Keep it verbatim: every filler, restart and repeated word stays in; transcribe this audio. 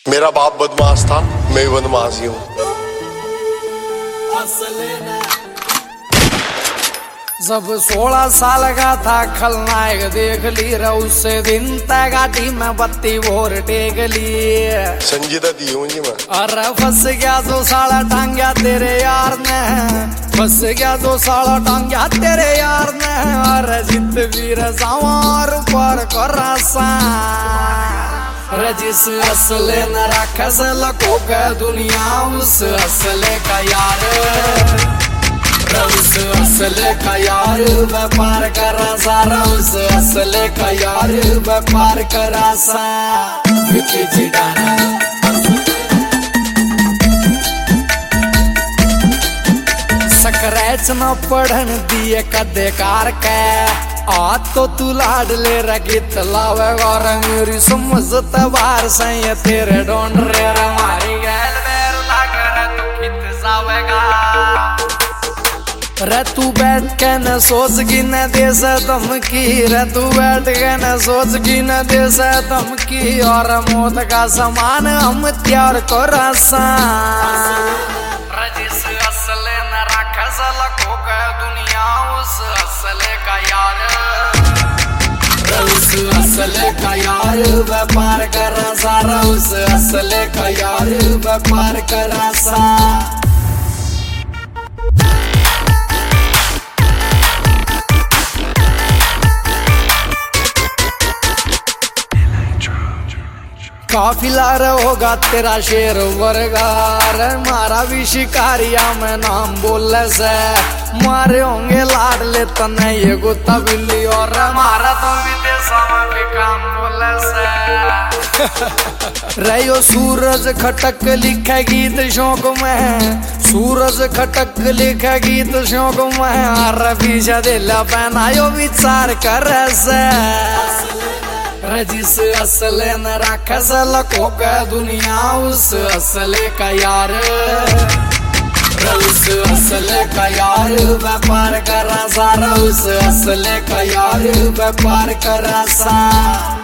मेरा बाप बदमाश था, मैं भी बदमाश ही हूँ। जब सोलह साल का था खलनायक देख ली रे, उससे दिन तक गाड़ी में बत्ती भोर टेक ली। संजीदा दी हूँ जी मैं। अरे फंस गया जो साला टांग्या तेरे यार ने, फंस गया जो साला टांग्या तेरे यार ने। अरे जित वीर सवार पर करासा रजिस असले न राखस लको के दुनिया उस असले का यार, उस असले का यार व्यापार करा सारा, उस असले का यार व्यापार करा सा। विकी जिडाना स्क्रैच न पढ़न दिए कदे कार के, आ तो तू लाड ले रगित लावे और मेरी समझत बार से तेरे डोंड रे हमारी गैल बेर लाकर तू कित जावेगा। रे तू बैठ के न सोच की न दे से धमकी, रे तू बैठ के न सोच की न दे से धमकी। और मौत का समान हम त्यार को रसा रजिस असले न राखस लको के दुनिया उस असले का यार, उस असले का यार व्यापार करा सारा, उस असले का यार व्यापार करा सा। काफिला होगा तेरा शेर वर्गार, मारा भी शिकारिया में नाम बोले से। मारे होंगे लाड ले तने ये गुत्ता बिल्ली, और मारा तो विदेशों में भी काम बोले से। रहो सूरज खटक लिखे गीत शौक में, सूरज खटक लिखे गीत शौक में। अरे पीछे दिल पहनायो विचार कर से रजिस असले न राखस लको के दुनिया उस असले का यार, उस असले का यार व्यापार करा सारा, उस असले का यार व्यापार करा सा।